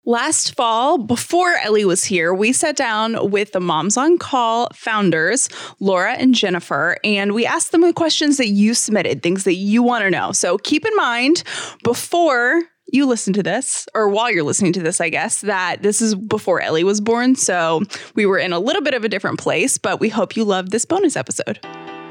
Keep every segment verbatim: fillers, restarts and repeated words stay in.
Last fall, before Ellie was here, we sat down with the Moms on Call founders, Laura and Jennifer, and we asked them the questions that you submitted, things that you want to know. So keep in mind, before you listen to this, or while you're listening to this, I guess, that this is before Ellie was born. So we were in a little bit of a different place, but we hope you love this bonus episode.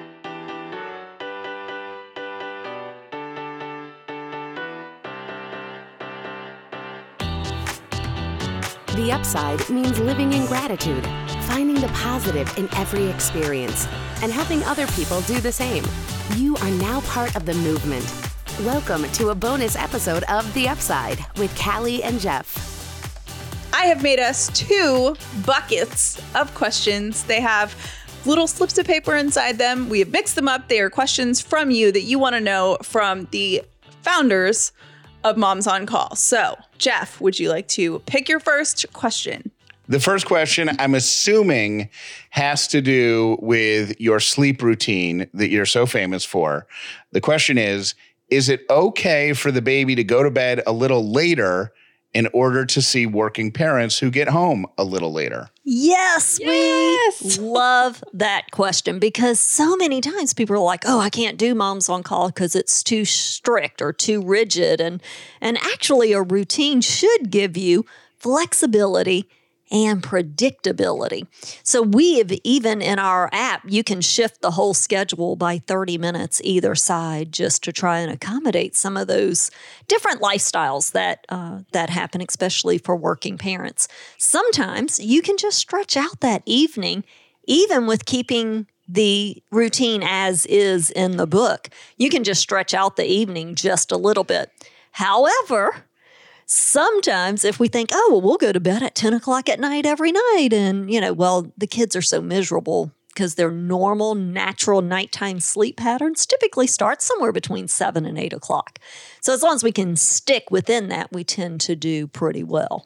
The Upside means living in gratitude, finding the positive in every experience, and helping other people do the same. You are now part of the movement. Welcome to a bonus episode of The Upside with Callie and Jeff. I have made us two buckets of questions. They have little slips of paper inside them. We have mixed them up. They are questions from you that you want to know from the founders of Moms on Call. So, Jeff, would you like to pick your first question? The first question, I'm assuming, has to do with your sleep routine that you're so famous for. The question is, is it okay for the baby to go to bed a little later in order to see working parents who get home a little later? Yes, Yes. we love that question because so many times people are like, oh, I can't do Moms on Call because it's too strict or too rigid. And, and actually, a routine should give you flexibility and predictability. So we have, even in our app, you can shift the whole schedule by thirty minutes either side just to try and accommodate some of those different lifestyles that uh, that happen, especially for working parents. Sometimes you can just stretch out that evening, even with keeping the routine as is in the book. You can just stretch out the evening just a little bit. However, sometimes if we think, oh, well, we'll go to bed at ten o'clock at night every night. And, you know, well, the kids are so miserable because their normal, natural nighttime sleep patterns typically start somewhere between seven and eight o'clock. So as long as we can stick within that, we tend to do pretty well.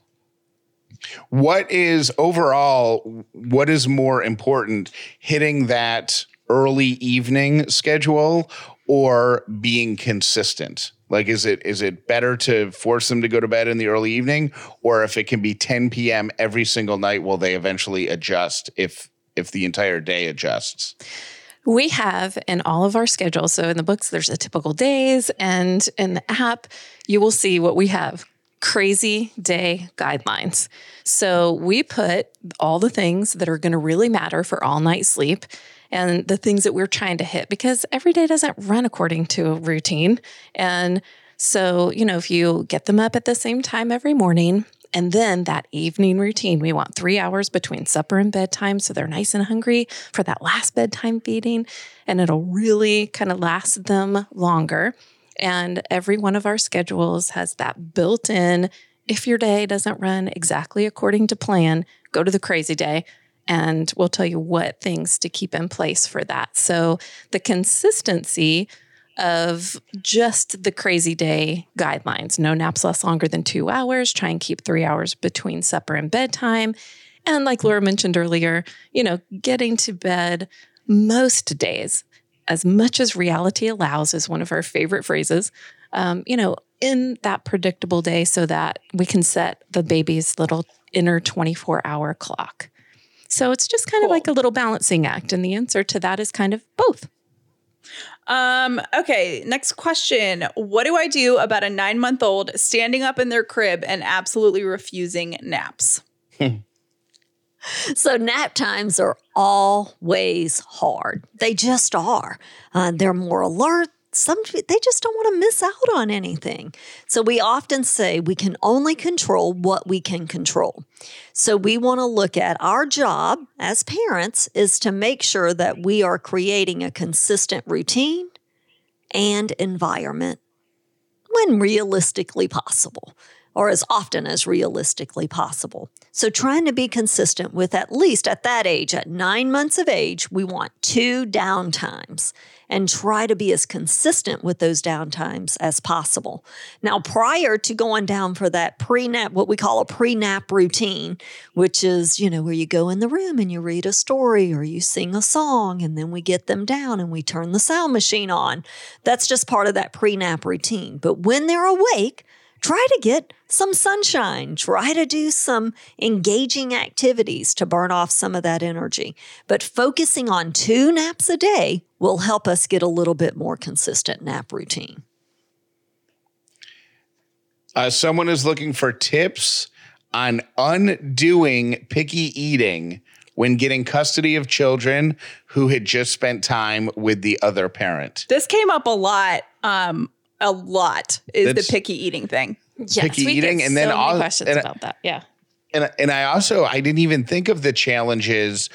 What is overall, what is more important, hitting that early evening schedule or being consistent? Like, is it is it better to force them to go to bed in the early evening, or if it can be ten p.m. every single night, will they eventually adjust if if the entire day adjusts? We have in all of our schedules, so in the books, there's a typical days, and in the app, you will see what we have. Crazy day guidelines. So we put all the things that are going to really matter for all night sleep and the things that we're trying to hit, because every day doesn't run according to a routine. And so, you know, if you get them up at the same time every morning, and then that evening routine, we want three hours between supper and bedtime so they're nice and hungry for that last bedtime feeding, and it'll really kind of last them longer. And every one of our schedules has that built in. If your day doesn't run exactly according to plan, go to the crazy day and we'll tell you what things to keep in place for that. So the consistency of just the crazy day guidelines, no naps less longer than two hours, try and keep three hours between supper and bedtime. And like Laura mentioned earlier, you know, getting to bed most days as much as reality allows is one of our favorite phrases, um, you know, in that predictable day so that we can set the baby's little inner twenty-four hour clock. So it's just kind Cool. of like a little balancing act. And the answer to that is kind of both. Um, okay, next question. What do I do about a nine-month-old standing up in their crib and absolutely refusing naps? So nap times are always hard. They just are. Uh, they're more alert. Some they just don't want to miss out on anything. So we often say we can only control what we can control. So we want to look at our job as parents is to make sure that we are creating a consistent routine and environment when realistically possible, or as often as realistically possible. So trying to be consistent with, at least at that age, at nine months of age, we want two downtimes and try to be as consistent with those downtimes as possible. Now, prior to going down for that pre-nap, what we call a pre-nap routine, which is, you know, where you go in the room and you read a story or you sing a song, and then we get them down and we turn the sound machine on. That's just part of that pre-nap routine. But when they're awake, try to get some sunshine. Try to do some engaging activities to burn off some of that energy. But focusing on two naps a day will help us get a little bit more consistent nap routine. Uh, someone is looking for tips on undoing picky eating when getting custody of children who had just spent time with the other parent. This came up a lot. Um, a lot is That's- the picky eating thing. Yes, Picky we eating, get and then so many all- questions and- about that. Yeah. And and I also I didn't even think of the challenges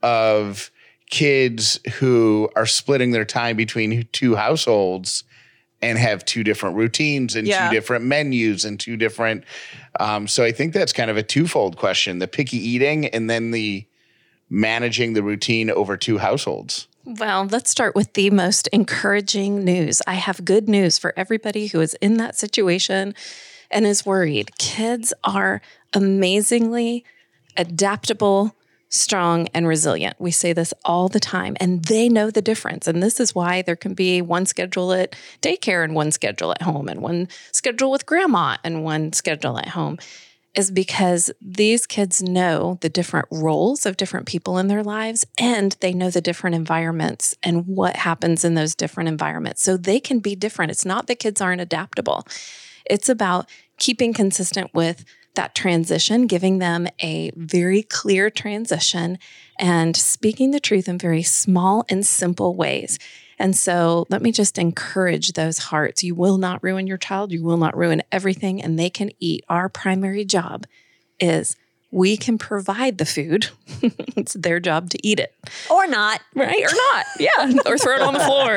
of kids who are splitting their time between two households and have two different routines and Yeah. two different menus and two different. Um, so I think that's kind of a twofold question: the picky eating and then the managing the routine over two households. Well, let's start with the most encouraging news. I have good news for everybody who is in that situation and is worried. Kids are amazingly adaptable, strong, and resilient. We say this all the time, and they know the difference. And this is why there can be one schedule at daycare and one schedule at home, and one schedule with grandma and one schedule at home, is because these kids know the different roles of different people in their lives, and they know the different environments and what happens in those different environments. So they can be different. It's not that kids aren't adaptable. It's about keeping consistent with that transition, giving them a very clear transition and speaking the truth in very small and simple ways. And so let me just encourage those hearts. You will not ruin your child. You will not ruin everything, and they can eat. Our primary job is we can provide the food. It's their job to eat it. Or not. Right? Or not. Yeah. Or throw it on the floor.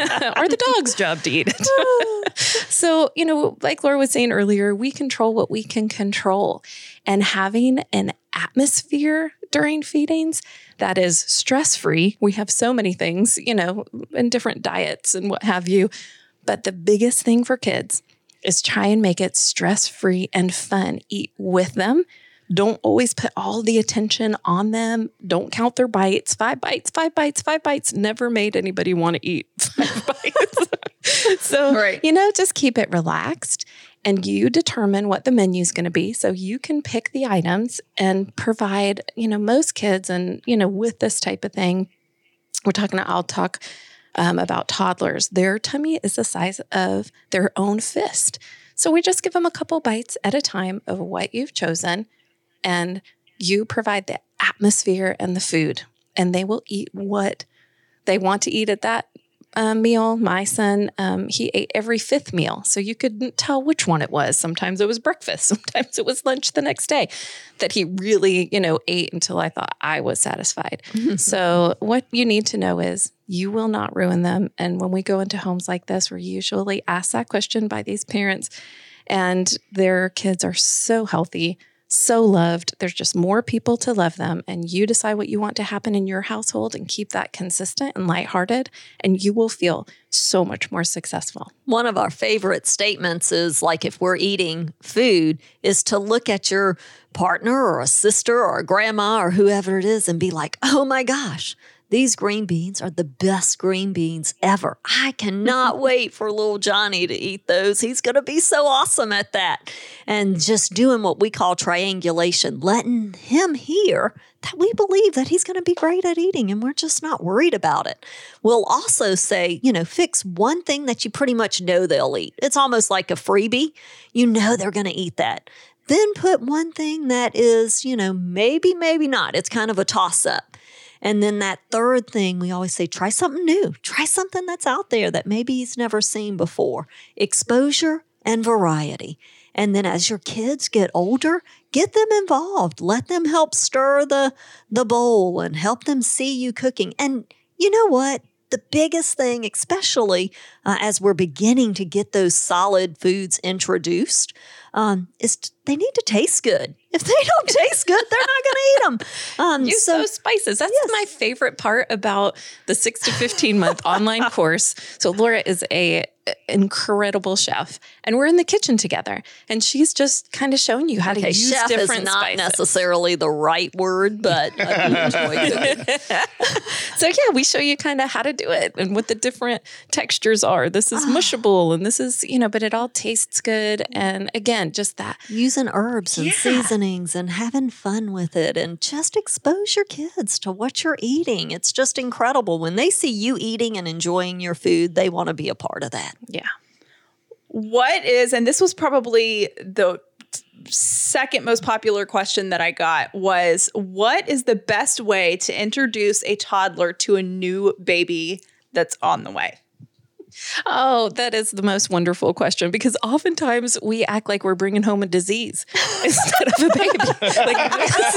Or the dog's job to eat it. So, you know, like Laura was saying earlier, we control what we can control. And having an atmosphere during feedings that is stress-free. We have so many things, you know, in different diets and what have you. But the biggest thing for kids is try and make it stress-free and fun. Eat with them. Don't always put all the attention on them. Don't count their bites. Five bites, five bites, five bites. Never made anybody want to eat five bites. So, Right. you know, just keep it relaxed and you determine what the menu is going to be. So you can pick the items and provide, you know, most kids and, you know, with this type of thing, we're talking, I'll talk um, about toddlers. Their tummy is the size of their own fist. So we just give them a couple bites at a time of what you've chosen. And you provide the atmosphere and the food, and they will eat what they want to eat at that uh, meal. My son, um, he ate every fifth meal, so you couldn't tell which one it was. Sometimes it was breakfast, sometimes it was lunch the next day that he really, you know, ate until I thought I was satisfied. So what you need to know is you will not ruin them. And when we go into homes like this, we're usually asked that question by these parents, and their kids are so healthy, so loved. There's just more people to love them, and you decide what you want to happen in your household and keep that consistent and lighthearted, and you will feel so much more successful. One of our favorite statements is like if we're eating food is to look at your partner or a sister or a grandma or whoever it is and be like, oh my gosh, these green beans are the best green beans ever. I cannot wait for little Johnny to eat those. He's going to be so awesome at that. And just doing what we call triangulation, letting him hear that we believe that he's going to be great at eating and we're just not worried about it. We'll also say, you know, fix one thing that you pretty much know they'll eat. It's almost like a freebie. You know they're going to eat that. Then put one thing that is, you know, maybe, maybe not. It's kind of a toss-up. And then that third thing, we always say, try something new. Try something that's out there that maybe he's never seen before. Exposure and variety. And then as your kids get older, get them involved. Let them help stir the, the bowl and help them see you cooking. And you know what? The biggest thing, especially uh, as we're beginning to get those solid foods introduced, um, is t- they need to taste good. If they don't taste good, they're not going to eat them. Um, Use so, those spices. That's yes. my favorite part about the six to fifteen month online course. So Laura is a incredible chef, and we're in the kitchen together, and she's just kind of showing you how Okay, to use chef is different not spices. necessarily the right word, but I do enjoy cooking. So yeah, we show you kind of how to do it and what the different textures are. This is mushable, and this is, you know, but it all tastes good. And again, just that. Using herbs and Yeah. seasonings and having fun with it, and just expose your kids to what you're eating. It's just incredible. When they see you eating and enjoying your food, they want to be a part of that. Yeah. What is, and this was probably the second most popular question that I got, was what is the best way to introduce a toddler to a new baby that's on the way? Oh, that is the most wonderful question, because oftentimes we act like we're bringing home a disease instead of a baby. Like,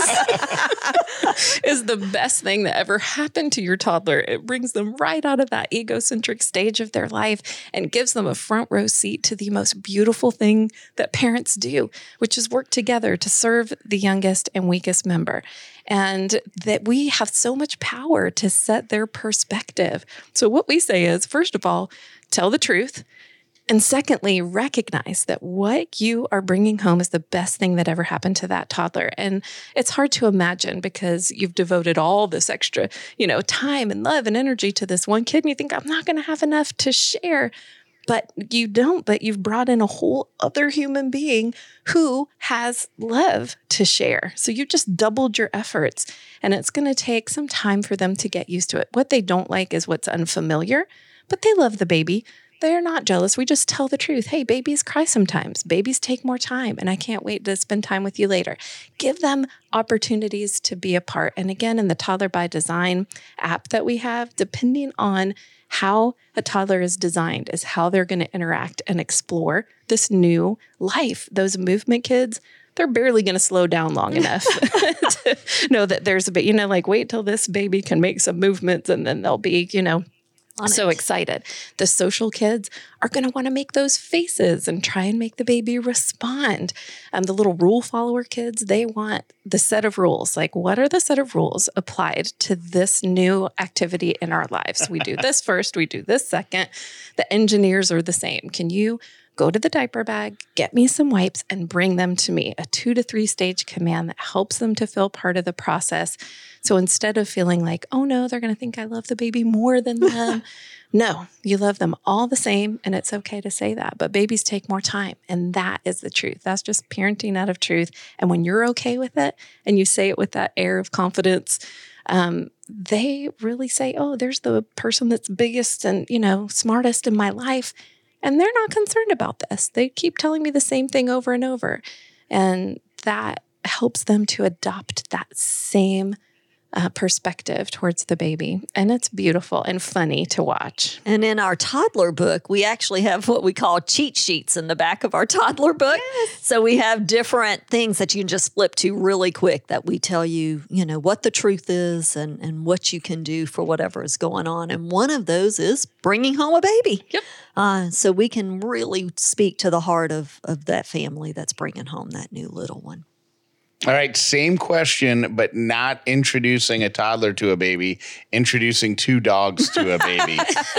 this is the best thing that ever happened to your toddler. It brings them right out of that egocentric stage of their life and gives them a front row seat to the most beautiful thing that parents do, which is work together to serve the youngest and weakest member. And that we have so much power to set their perspective. So what we say is, first of all, tell the truth. And secondly, recognize that what you are bringing home is the best thing that ever happened to that toddler. And it's hard to imagine because you've devoted all this extra, you know, time and love and energy to this one kid. And you think, I'm not going to have enough to share. But you don't, but you've brought in a whole other human being who has love to share. So you just doubled your efforts, and it's going to take some time for them to get used to it. What they don't like is what's unfamiliar, but they love the baby. They're not jealous. We just tell the truth. Hey, babies cry sometimes. Babies take more time, and I can't wait to spend time with you later. Give them opportunities to be a part. And again, in the Toddler by Design app that we have, depending on how a toddler is designed is how they're going to interact and explore this new life. Those movement kids, they're barely going to slow down long enough to know that there's a bit, you know, like wait till this baby can make some movements and then they'll be, you know, so excited. The social kids are going to want to make those faces and try and make the baby respond. Um, the little rule follower kids, they want the set of rules. Like, what are the set of rules applied to this new activity in our lives? We do this first, we do this second. The engineers are the same. Can you go to the diaper bag, get me some wipes, and bring them to me? A two to three stage command that helps them to feel part of the process. So instead of feeling like, oh no, they're going to think I love the baby more than them. No, you love them all the same, and it's okay to say that. But babies take more time, and that is the truth. That's just parenting out of truth. And when you're okay with it, and you say it with that air of confidence, um, they really say, oh, there's the person that's biggest and, you know, smartest in my life. And they're not concerned about this. They keep telling me the same thing over and over. And that helps them to adopt that same uh, perspective towards the baby. And it's beautiful and funny to watch. And in our toddler book, we actually have what we call cheat sheets in the back of our toddler book. Yes. So we have different things that you can just flip to really quick that we tell you, you know, what the truth is and, and what you can do for whatever is going on. And one of those is bringing home a baby. Yep. Uh, so we can really speak to the heart of, of that family that's bringing home that new little one. All right, same question, but not introducing a toddler to a baby, introducing two dogs to a baby.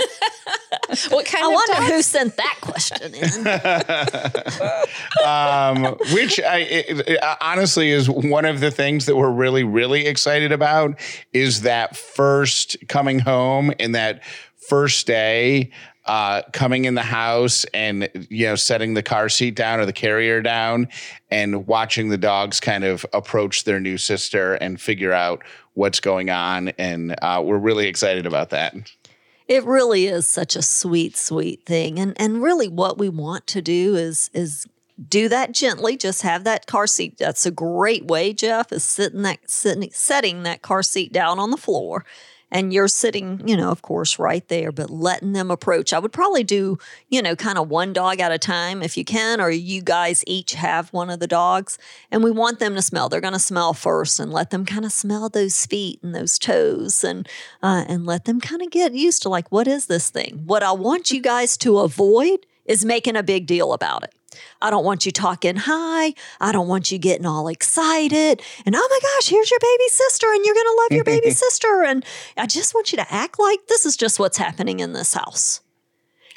What kind I of wonder dogs? who sent that question in. um, which I, it, it honestly is one of the things that we're really, really excited about is that first coming home and that first day uh, coming in the house and, you know, setting the car seat down or the carrier down and watching the dogs kind of approach their new sister and figure out what's going on. And uh, we're really excited about that. It really is such a sweet, sweet thing. And and really what we want to do is is do that gently. Just have that car seat. That's a great way, Jeff, is sitting that sitting, setting that car seat down on the floor. And you're sitting, you know, of course, right there, but letting them approach. I would probably do, you know, kind of one dog at a time if you can, or you guys each have one of the dogs. And we want them to smell. They're going to smell first and let them kind of smell those feet and those toes and uh, and let them kind of get used to like, what is this thing? What I want you guys to avoid is making a big deal about it. I don't want you talking high. I don't want you getting all excited. And oh my gosh, here's your baby sister and you're going to love your baby sister. And I just want you to act like this is just what's happening in this house.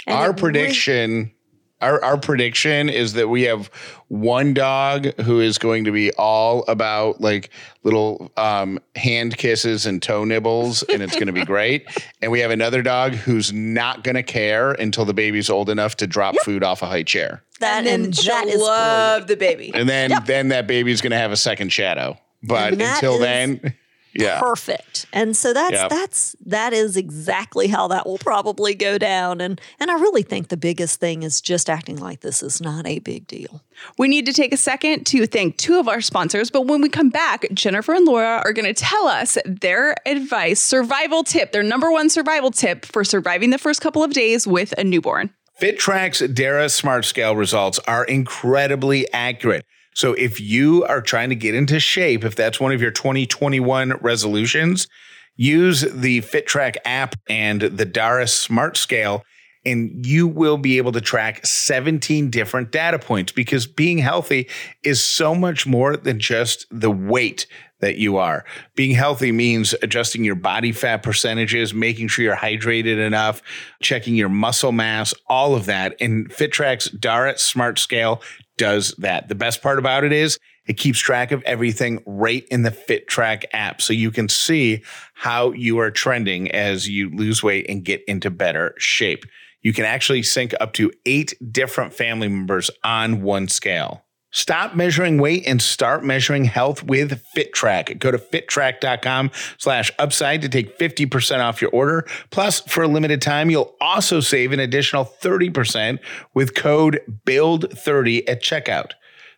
And Our it re- prediction, our, our prediction is that we have one dog who is going to be all about like little um, hand kisses and toe nibbles, and it's going to be great. And we have another dog who's not going to care until the baby's old enough to drop food off a high chair. that and then and she'll that is love brilliant. the baby. And then, then that baby's going to have a second shadow. But And that until is- then, yeah. Perfect. And so that's Yep. that's that is exactly how that will probably go down. And and I really think the biggest thing is just acting like this is not a big deal. We need to take a second to thank two of our sponsors, but when we come back, Jennifer and Laura are going to tell us their advice, survival tip, their number one survival tip for surviving the first couple of days with a newborn. FitTrack's Dara Smart Scale results are incredibly accurate. So if you are trying to get into shape, if that's one of your twenty twenty-one resolutions, use the FitTrack app and the Dara Smart Scale, and you will be able to track seventeen different data points, because being healthy is so much more than just the weight that you are. Being healthy means adjusting your body fat percentages, making sure you're hydrated enough, checking your muscle mass, all of that. And FitTrack's Dara Smart Scale does that. The best part about it is it keeps track of everything right in the FitTrack app, so you can see how you are trending as you lose weight and get into better shape. You can actually sync up to eight different family members on one scale. Stop measuring weight and start measuring health with FitTrack. Go to fittrack.com slash upside to take fifty percent off your order. Plus, for a limited time, you'll also save an additional thirty percent with code build thirty at checkout.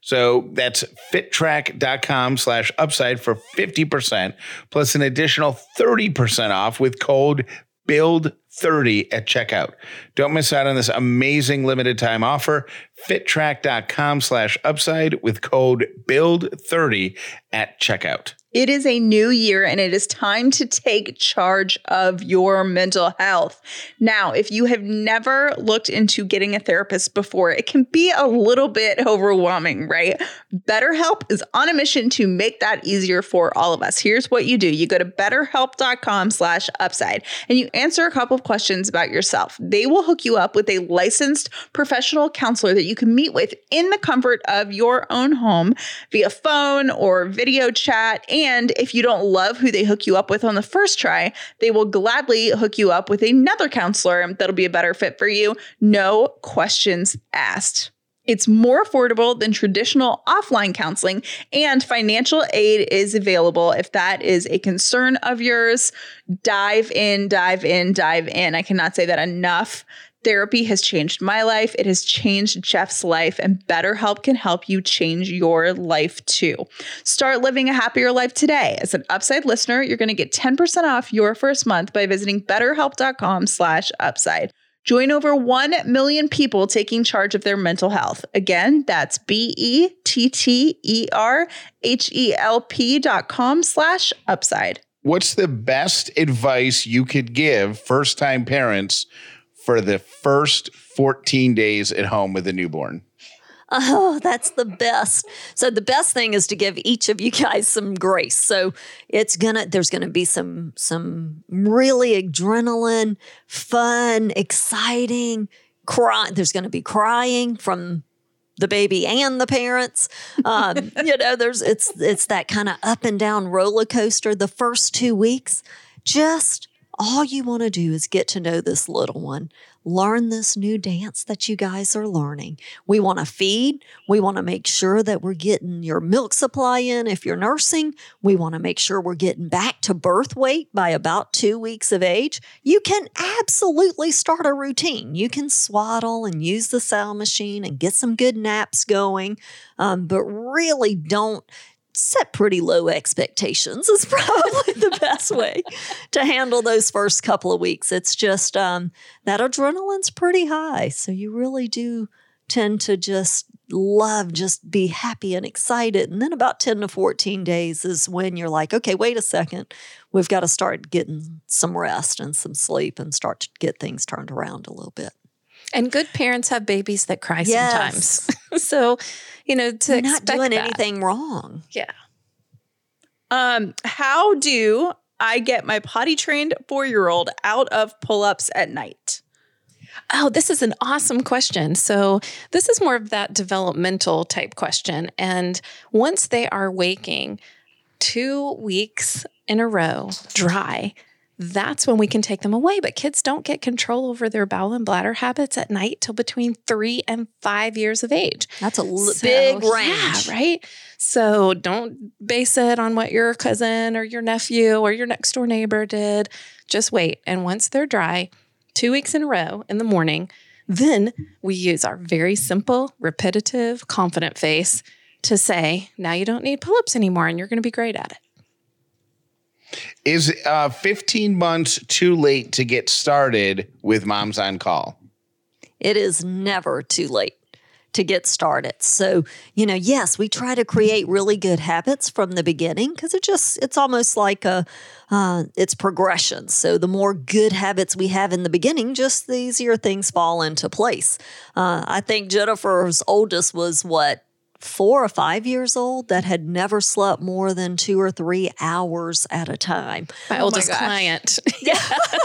So that's fittrack.com slash upside for fifty percent plus an additional thirty percent off with code build thirty at checkout. Don't miss out on this amazing limited time offer. Fittrack.com slash upside with code build thirty at checkout. It is a new year and it is time to take charge of your mental health. Now, if you have never looked into getting a therapist before, it can be a little bit overwhelming, right? BetterHelp is on a mission to make that easier for all of us. Here's what you do. You go to betterhelp.com slash upside and you answer a couple of questions about yourself. They will hook you up with a licensed professional counselor that you can meet with in the comfort of your own home via phone or video chat. And if you don't love who they hook you up with on the first try, they will gladly hook you up with another counselor that'll be a better fit for you. No questions asked. It's more affordable than traditional offline counseling, and financial aid is available if that is a concern of yours. Dive in, dive in, dive in. I cannot say that enough. Therapy has changed my life. It has changed Jeff's life, and BetterHelp can help you change your life too. Start living a happier life today. As an Upside listener, you're going to get ten percent off your first month by visiting betterhelp.com slash upside. Join over one million people taking charge of their mental health. Again, that's B-E-T-T-E-R-H-E-L-P dot com slash upside. What's the best advice you could give first-time parents for the first fourteen days at home with a newborn? Oh, that's the best. So the best thing is to give each of you guys some grace. So it's gonna, there's gonna be some, some really adrenaline, fun, exciting cry. There's gonna be crying from the baby and the parents. Um, you know, there's, it's, it's that kind of up and down roller coaster. The first two weeks, just all you want to do is get to know this little one. Learn this new dance that you guys are learning. We want to feed. We want to make sure that we're getting your milk supply in. If you're nursing, we want to make sure we're getting back to birth weight by about two weeks of age. You can absolutely start a routine. You can swaddle and use the sow machine and get some good naps going, um, but really don't set pretty low expectations is probably the best way to handle those first couple of weeks. It's just um, that adrenaline's pretty high. So you really do tend to just love, just be happy and excited. And then about ten to fourteen days is when you're like, okay, wait a second. We've got to start getting some rest and some sleep and start to get things turned around a little bit. And good parents have babies that cry Yes. sometimes. So, you know, to You're not expect doing that. anything wrong. Yeah. Um, how do I get my potty trained four-year-old out of pull-ups at night? Oh, this is an awesome question. So this is more of that developmental type question. And once they are waking two weeks in a row dry, that's when we can take them away. But kids don't get control over their bowel and bladder habits at night till between three and five years of age. That's a l- So, big range. Yeah, right? So don't base it on what your cousin or your nephew or your next door neighbor did. Just wait. And once they're dry, two weeks in a row in the morning, then we use our very simple, repetitive, confident face to say, now you don't need pull-ups anymore and you're going to be great at it. Is uh, fifteen months too late to get started with Moms on Call? It is never too late to get started. So, you know, yes, we try to create really good habits from the beginning because it just, it's almost like a, uh, it's progression. So the more good habits we have in the beginning, just the easier things fall into place. Uh, I think Jennifer's oldest was what, four or five years old that had never slept more than two or three hours at a time. My Oh my oldest gosh. client. Yeah.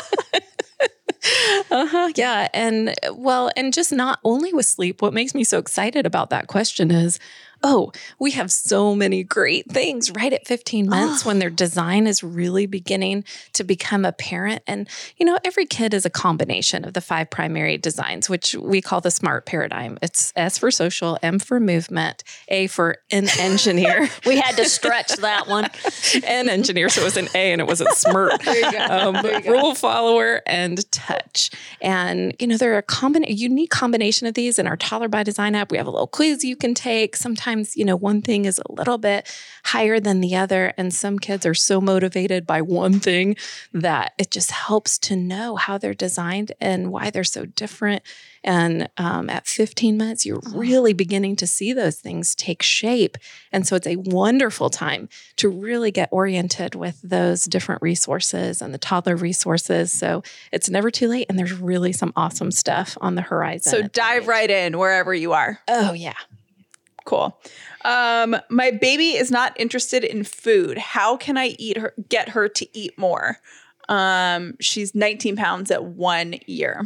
uh-huh. Yeah. And well, and just not only with sleep, what makes me so excited about that question is, oh, we have so many great things right at fifteen months Oh. when their design is really beginning to become apparent. And, you know, every kid is a combination of the five primary designs, which we call the SMART paradigm. It's S for social, M for movement, A for an engineer. We had to stretch that one. An engineer, so it was an A and it wasn't SMART. There you go. Um, There you go. rule follower and touch. And, you know, they're a, combina- a unique combination of these in our Toddler by Design app. We have a little quiz you can take. Sometimes, you know, one thing is a little bit higher than the other. And some kids are so motivated by one thing that it just helps to know how they're designed and why they're so different. And um, at fifteen months, you're really beginning to see those things take shape. And so it's a wonderful time to really get oriented with those different resources and the toddler resources. So it's never too late. And there's really some awesome stuff on the horizon. So at that dive age. right in wherever you are. Oh, yeah. Cool. Um, my baby is not interested in food. How can I eat her, get her to eat more? Um, she's nineteen pounds at one year.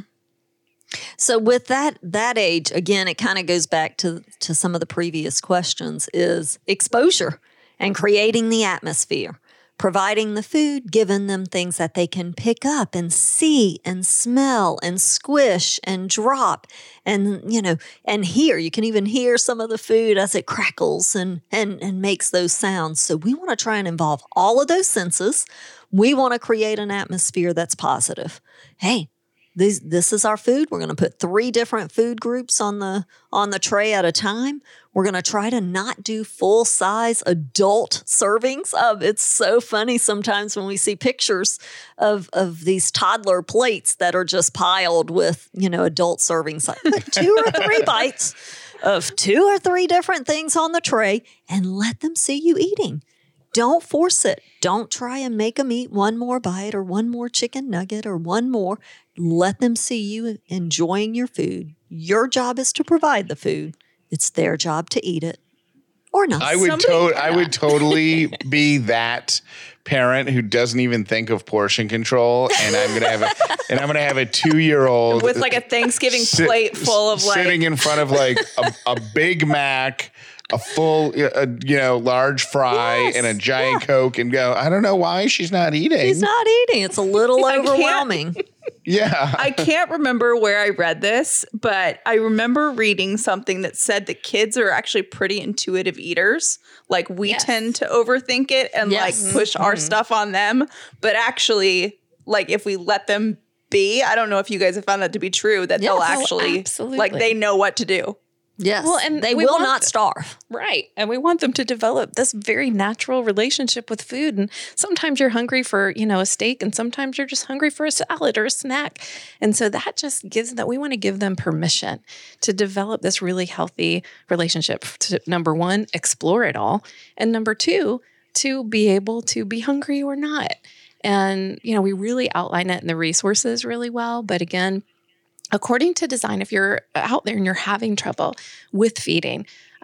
So with that that age, again, it kind of goes back to, to some of the previous questions, is exposure and creating the atmosphere, providing the food, giving them things that they can pick up and see and smell and squish and drop and, you know, and hear. You can even hear some of the food as it crackles and, and, and makes those sounds. So we want to try and involve all of those senses. We want to create an atmosphere that's positive. Hey, This, this is our food. We're going to put three different food groups on the on the tray at a time. We're going to try to not do full size adult servings. Um, it's so funny sometimes when we see pictures of of these toddler plates that are just piled with, you know, adult servings. Like put two or three bites of two or three different things on the tray and let them see you eating. Don't force it. Don't try and make them eat one more bite or one more chicken nugget or one more. Let them see you enjoying your food. Your job is to provide the food. It's their job to eat it or not. I would Somebody to- I would totally be that parent who doesn't even think of portion control, and I'm gonna have a and I'm gonna have a two year old With like a Thanksgiving plate full of like sitting in front of like a, a Big Mac, a full uh, you know large fry, Yes, and a giant Coke, and go, I don't know why she's not eating. He's not eating. It's a little I can't- overwhelming. Yeah. I can't remember where I read this, but I remember reading something that said that kids are actually pretty intuitive eaters. Like we Yes. tend to overthink it and Yes. like push our stuff on them. But actually, like if we let them be, I don't know if you guys have found that to be true, that they'll Yes. Oh, actually, absolutely. like they know what to do. Yes. Well, and they we will want not the- starve. Right. And we want them to develop this very natural relationship with food. And sometimes you're hungry for, you know, a steak and sometimes you're just hungry for a salad or a snack. And so that just gives that we want to give them permission to develop this really healthy relationship. To, number one, explore it all. And number two, to be able to be hungry or not. And, you know, we really outline it in the resources really well. But again, according to design, if you're out there and you're having trouble with feeding,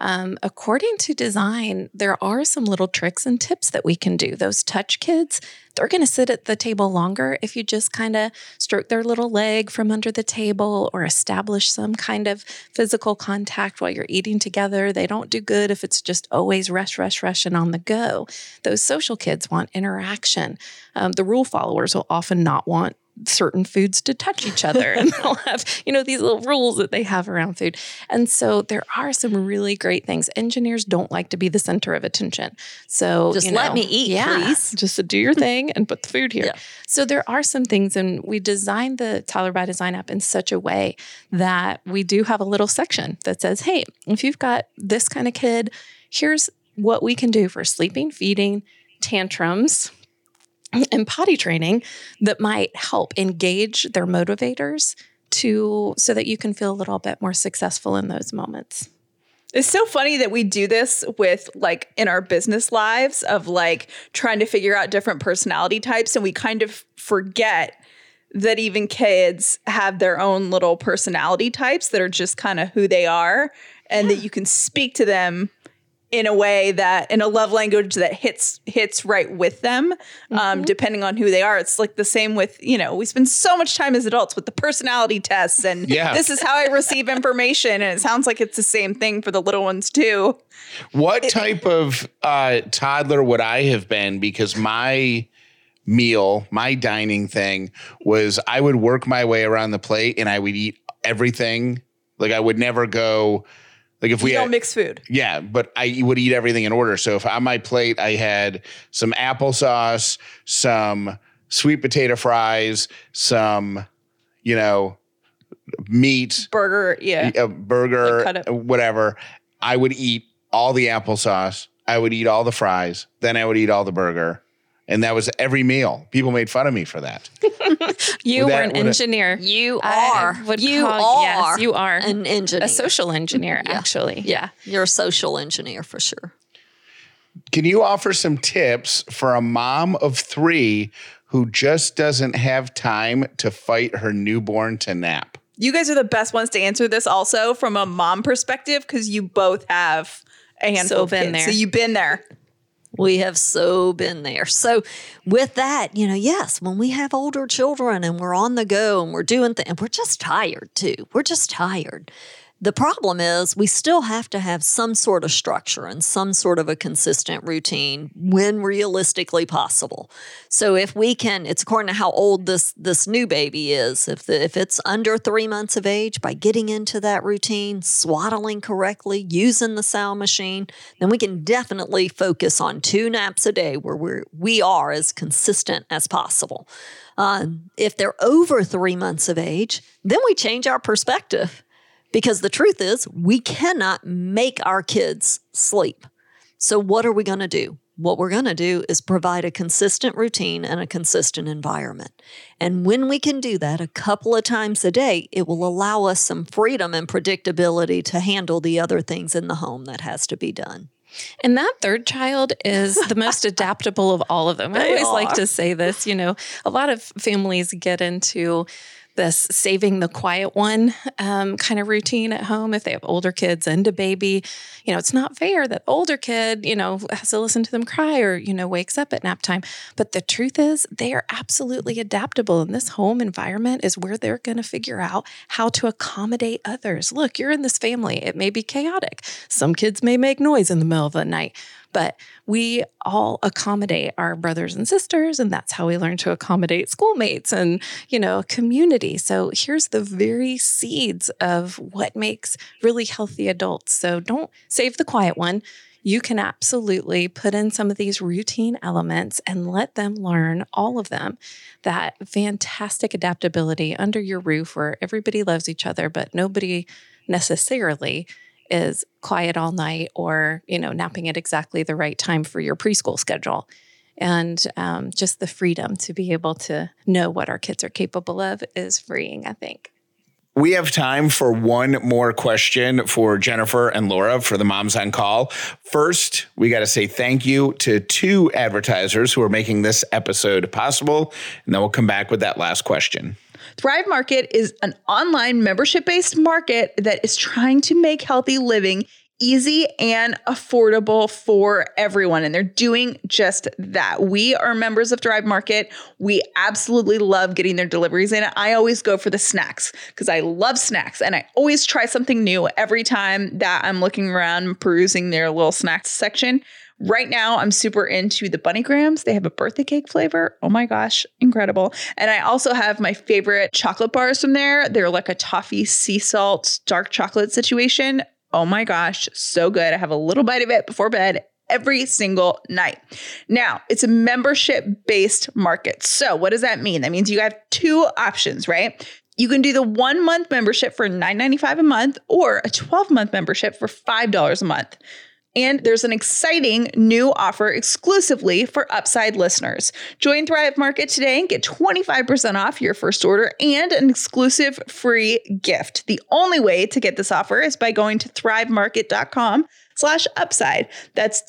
Um, according to design, there are some little tricks and tips that we can do. Those touch kids, they're going to sit at the table longer if you just kind of stroke their little leg from under the table or establish some kind of physical contact while you're eating together. They don't do good if it's just always rush, rush, rush and on the go. Those social kids want interaction. Um, the rule followers will often not want certain foods to touch each other, and they'll have, you know, these little rules that they have around food. And so there are some really great things. Engineers don't like to be the center of attention. So just you let know, me eat, yeah, please. Just do your thing and put the food here. Yeah. So there are some things, and we designed the Toddler by Design app in such a way that we do have a little section that says, hey, if you've got this kind of kid, here's what we can do for sleeping, feeding, tantrums, and potty training that might help engage their motivators to so that you can feel a little bit more successful in those moments. It's so funny that we do this with like in our business lives of like trying to figure out different personality types. And we kind of forget that even kids have their own little personality types that are just kind of who they are, and yeah. that you can speak to them in a way that, in a love language that hits hits right with them, um, mm-hmm. depending on who they are. It's like the same with, you know, we spend so much time as adults with the personality tests, and yeah. this is how I receive information. And it sounds like it's the same thing for the little ones too. What type of uh, toddler would I have been? Because my meal, my dining thing was I would work my way around the plate and I would eat everything. Like I would never go... Like if we you don't had, mix food. Yeah, but I would eat everything in order. So if on my plate I had some applesauce, some sweet potato fries, some, you know, meat, burger, yeah, a burger, like whatever, I would eat all the applesauce. I would eat all the fries. Then I would eat all the burger. And that was every meal. People made fun of me for that. You that, were an engineer. You are. You call, are. Yes, you are an engineer. A social engineer, yeah. actually. Yeah. yeah. You're a social engineer for sure. Can you offer some tips for a mom of three who just doesn't have time to fight her newborn to nap? You guys are the best ones to answer this also from a mom perspective, because you both have a handful so of been kids. there. So you've been there. We have so been there. So with that, you know, yes, when we have older children and we're on the go and we're doing things, and we're just tired too. We're just tired. The problem is we still have to have some sort of structure and some sort of a consistent routine when realistically possible. So if we can, it's according to how old this this new baby is. If the, if it's under three months of age, by getting into that routine, swaddling correctly, using the sow machine, then we can definitely focus on two naps a day where we're, we are as consistent as possible. Uh, if they're over three months of age, then we change our perspective. Because the truth is, we cannot make our kids sleep. So what are we going to do? What we're going to do is provide a consistent routine and a consistent environment. And when we can do that a couple of times a day, it will allow us some freedom and predictability to handle the other things in the home that has to be done. And that third child is the most adaptable of all of them. I always like to say this, you know, a lot of families get into this saving the quiet one um, kind of routine at home if they have older kids and a baby. You know, it's not fair that older kid, you know, has to listen to them cry or, you know, wakes up at nap time. But the truth is they are absolutely adaptable. And this home environment is where they're going to figure out how to accommodate others. Look, you're in this family. It may be chaotic. Some kids may make noise in the middle of the night. But we all accommodate our brothers and sisters, and that's how we learn to accommodate schoolmates and, you know, community. So here's the very seeds of what makes really healthy adults. So don't save the quiet one. You can absolutely put in some of these routine elements and let them learn, all of them, that fantastic adaptability under your roof where everybody loves each other, but nobody necessarily is quiet all night or, you know, napping at exactly the right time for your preschool schedule. And um, just the freedom to be able to know what our kids are capable of is freeing, I think. We have time for one more question for Jennifer and Laura for the Moms on Call. First, we got to say thank you to two advertisers who are making this episode possible. And then we'll come back with that last question. Thrive Market is an online membership-based market that is trying to make healthy living easy and affordable for everyone. And they're doing just that. We are members of Thrive Market. We absolutely love getting their deliveries in. I always go for the snacks because I love snacks and I always try something new every time that I'm looking around perusing their little snacks section. Right now, I'm super into the Bunny Grahams. They have a birthday cake flavor. Oh my gosh, incredible. And I also have my favorite chocolate bars from there. They're like a toffee sea salt dark chocolate situation. Oh my gosh, so good. I have a little bite of it before bed every single night. Now, it's a membership-based market. So what does that mean? That means you have two options, right? You can do the one-month membership for nine ninety-five a month or a twelve-month membership for five dollars a month. And there's an exciting new offer exclusively for Upside listeners. Join Thrive Market today and get twenty-five percent off your first order and an exclusive free gift. The only way to get this offer is by going to thrivemarket.com slash upside. That's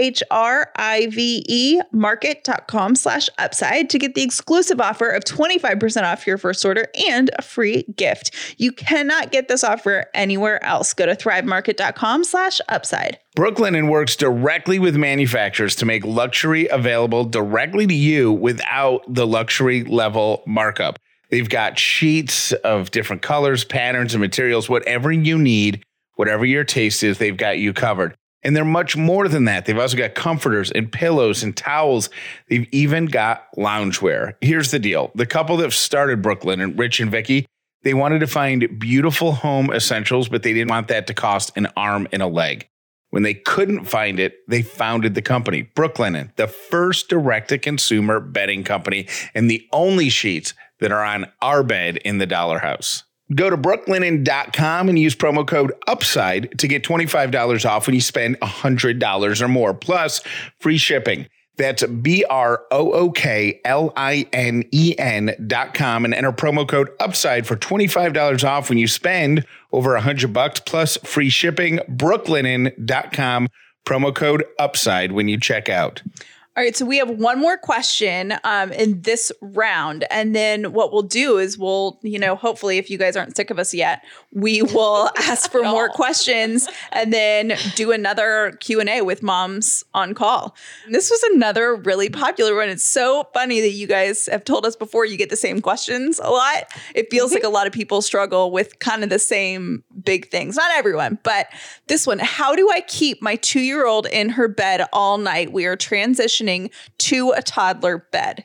T-H-R-I-V-E market.com slash upside to get the exclusive offer of twenty-five percent off your first order and a free gift. You cannot get this offer anywhere else. Go to thrivemarket.com slash upside. Brooklinen works directly with manufacturers to make luxury available directly to you without the luxury level markup. They've got sheets of different colors, patterns, and materials, whatever you need, whatever your taste is, they've got you covered. And they're much more than that. They've also got comforters and pillows and towels. They've even got loungewear. Here's the deal. The couple that started Brooklinen, Rich and Vicky, they wanted to find beautiful home essentials, but they didn't want that to cost an arm and a leg. When they couldn't find it, they founded the company, Brooklinen, the first direct-to-consumer bedding company and the only sheets that are on our bed in the Dollar House. Go to brooklinen dot com and use promo code UPSIDE to get twenty-five dollars off when you spend one hundred dollars or more, plus free shipping. That's B R O O K L I N E N dot com and enter promo code UPSIDE for twenty-five dollars off when you spend over one hundred bucks plus free shipping. brooklinen dot com, promo code UPSIDE when you check out. All right, so we have one more question um, in this round. And then what we'll do is we'll, you know, hopefully if you guys aren't sick of us yet, we will ask for more questions and then do another Q and A with Moms on Call. This was another really popular one. It's so funny that you guys have told us before you get the same questions a lot. It feels like a lot of people struggle with kind of the same big things. Not everyone, but this one. How do I keep my two-year-old in her bed all night? We are transitioning to a toddler bed.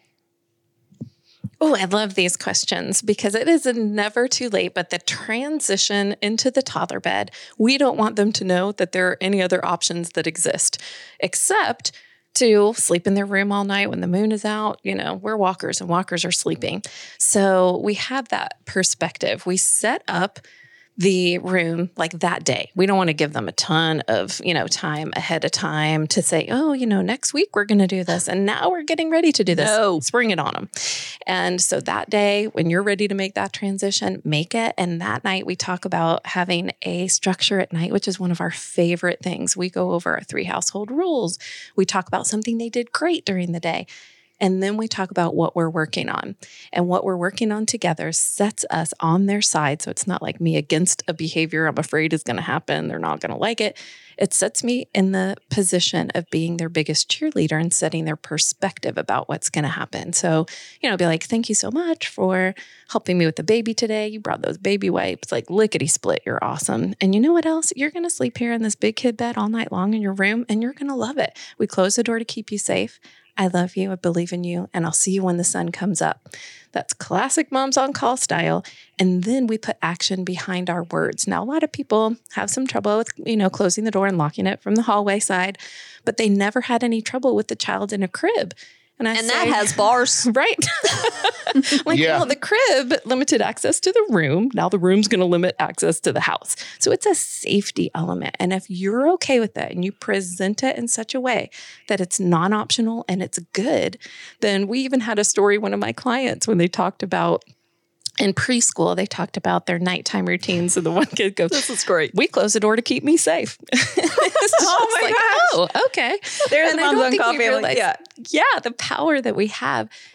Oh, I love these questions because it is never too late, but the transition into the toddler bed, we don't want them to know that there are any other options that exist, except to sleep in their room all night when the moon is out. You know, we're walkers and walkers are sleeping. So we have that perspective. We set up the room like that day. We don't want to give them a ton of, you know, time ahead of time to say, oh, you know, next week we're going to do this. And now we're getting ready to do this. No. Spring it on them. And so that day when you're ready to make that transition, make it. And that night we talk about having a structure at night, which is one of our favorite things. We go over our three household rules. We talk about something they did great during the day. And then we talk about what we're working on. And what we're working on together sets us on their side. So it's not like me against a behavior I'm afraid is going to happen. They're not going to like it. It sets me in the position of being their biggest cheerleader and setting their perspective about what's going to happen. So, you know, be like, thank you so much for helping me with the baby today. You brought those baby wipes, like lickety split. You're awesome. And you know what else? You're going to sleep here in this big kid bed all night long in your room, and you're going to love it. We close the door to keep you safe. I love you. I believe in you. And I'll see you when the sun comes up. That's classic Moms on Call style. And then we put action behind our words. Now, a lot of people have some trouble with, you know, closing the door and locking it from the hallway side, but they never had any trouble with the child in a crib. And, I and say, that has bars. Right. Like, yeah. well, the crib limited access to the room. Now the room's going to limit access to the house. So it's a safety element. And if you're okay with that and you present it in such a way that it's non-optional and it's good, then we even had a story, one of my clients, when they talked about in preschool, they talked about their nighttime routines. And the one kid goes, This is great. we close the door to keep me safe. Oh my like, gosh. Oh, okay. There's And the I Moms don't on think Call we family. realize, Yeah. yeah, the power that we have.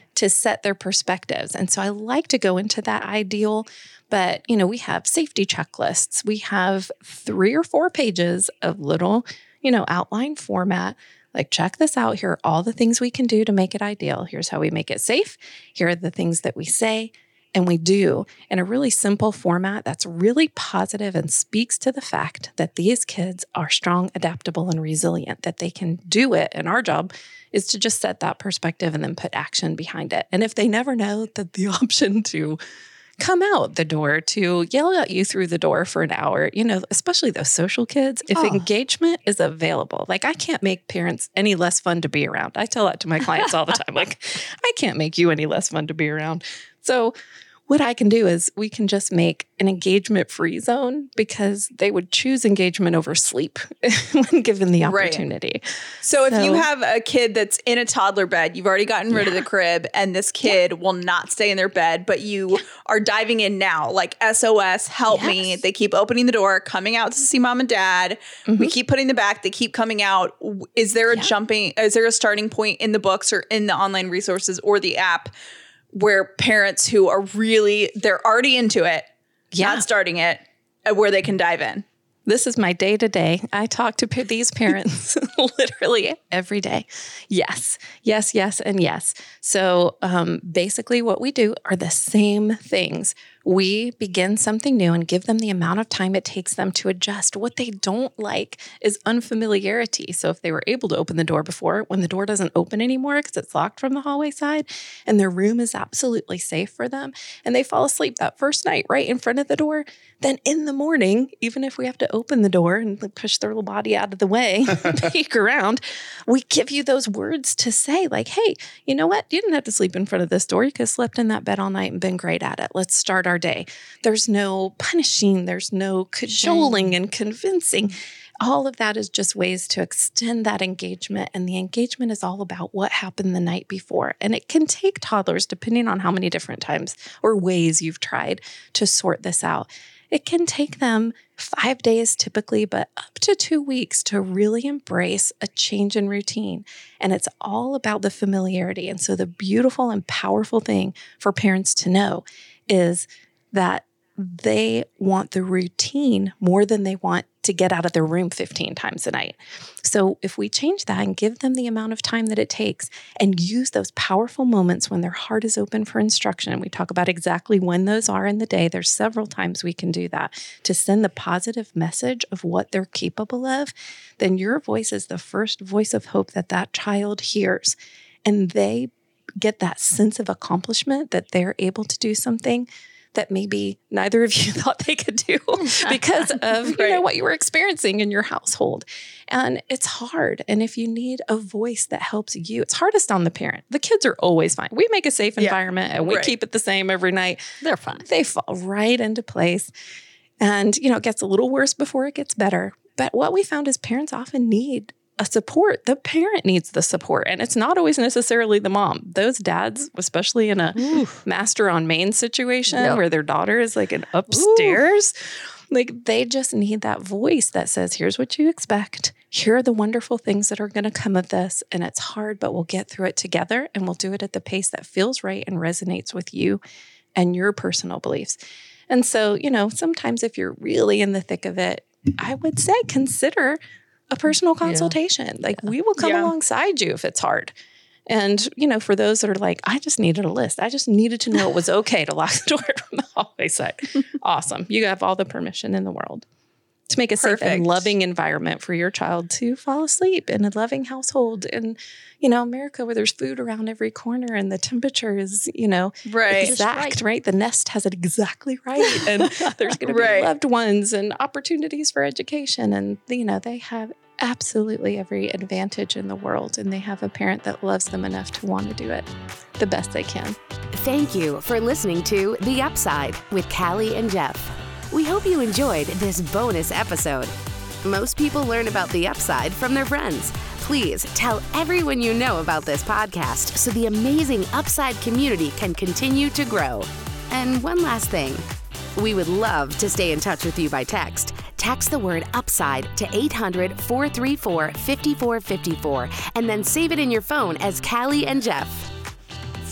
to set their perspectives. And so I like to go into that ideal, but you know, we have safety checklists. We have three or four pages of little, you know, outline format. Like, check this out. Here are all the things we can do to make it ideal. Here's how we make it safe. Here are the things that we say and we do in a really simple format that's really positive and speaks to the fact that these kids are strong, adaptable, and resilient, that they can do it. And our job is to just set that perspective and then put action behind it. And if they never know that the option to come out the door, to yell at you through the door for an hour, you know, especially those social kids, if oh. engagement is available, like I can't make parents any less fun to be around. I tell that to my clients all the time. Like, I can't make you any less fun to be around. So what I can do is we can just make an engagement-free zone, because they would choose engagement over sleep when given the opportunity. Right. So, so if you have a kid that's in a toddler bed, you've already gotten rid yeah. of the crib, and this kid yeah. will not stay in their bed, but you yeah. are diving in now, like S O S, help yes. me. They keep opening the door, coming out to see mom and dad. Mm-hmm. We keep putting them back. They keep coming out. Is there a yeah. jumping, is there a starting point in the books or in the online resources or the app where parents who are really, they're already into it, yeah. not starting it, where they can dive in? This is my day to day. I talk to p- these parents literally every day. Yes, yes, yes, and yes. So um, basically what we do are the same things. We begin something new and give them the amount of time it takes them to adjust. What they don't like is unfamiliarity. So if they were able to open the door before, when the door doesn't open anymore because it's locked from the hallway side and their room is absolutely safe for them, and they fall asleep that first night right in front of the door, then in the morning, even if we have to open the door and push their little body out of the way, peek around, we give you those words to say like, hey, you know what? You didn't have to sleep in front of this door. You could have slept in that bed all night and been great at it. Let's start our day. There's no punishing. There's no cajoling and convincing. All of that is just ways to extend that engagement. And the engagement is all about what happened the night before. And it can take toddlers, depending on how many different times or ways you've tried to sort this out. It can take them five days typically, but up to two weeks to really embrace a change in routine. And it's all about the familiarity. And so the beautiful and powerful thing for parents to know is that they want the routine more than they want to get out of their room fifteen times a night. So if we change that and give them the amount of time that it takes and use those powerful moments when their heart is open for instruction, we talk about exactly when those are in the day. There's several times we can do that to send the positive message of what they're capable of. Then your voice is the first voice of hope that that child hears. And they get that sense of accomplishment that they're able to do something that maybe neither of you thought they could do because of right. you know what you were experiencing in your household. And it's hard. And if you need a voice that helps you, it's hardest on the parent. The kids are always fine. We make a safe yeah. environment and we right. keep it the same every night. They're fine. They fall right into place. And, you know, it gets a little worse before it gets better. But what we found is parents often need a support. The parent needs the support. And it's not always necessarily the mom. Those dads, especially in a Oof. master on main situation yep. where their daughter is like an upstairs, Oof. like they just need that voice that says, here's what you expect. Here are the wonderful things that are going to come of this. And it's hard, but we'll get through it together and we'll do it at the pace that feels right and resonates with you and your personal beliefs. And so, you know, sometimes if you're really in the thick of it, I would say consider a personal consultation. Yeah. Like we will come yeah. alongside you if it's hard. And, you know, for those that are like, I just needed a list. I just needed to know it was okay to lock the door from the hallway side. Awesome. You have all the permission in the world to make a Perfect. safe and loving environment for your child to fall asleep in a loving household. In, you know, America where there's food around every corner and the temperature is, you know, right. exact, right. right? The nest has it exactly right. And there's going to be right. loved ones and opportunities for education. And, you know, they have absolutely every advantage in the world. And they have a parent that loves them enough to want to do it the best they can. Thank you for listening to The Upside with Callie and Jeff. We hope you enjoyed this bonus episode. Most people learn about The Upside from their friends. Please tell everyone you know about this podcast so the amazing Upside community can continue to grow. And one last thing. We would love to stay in touch with you by text. Text the word UPSIDE to eight hundred, four three four, five four five four and then save it in your phone as Callie and Jeff.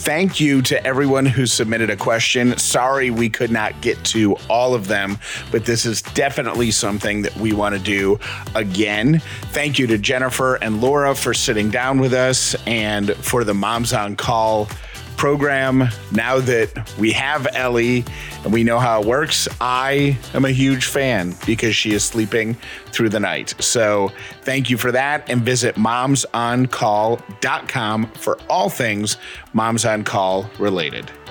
Thank you to everyone who submitted a question. Sorry we could not get to all of them, but this is definitely something that we want to do again. Thank you to Jennifer and Laura for sitting down with us and for the Moms on Call program. Now that we have Ellie and we know how it works, I am a huge fan because she is sleeping through the night. So thank you for that, and visit moms on call dot com for all things Moms on Call related.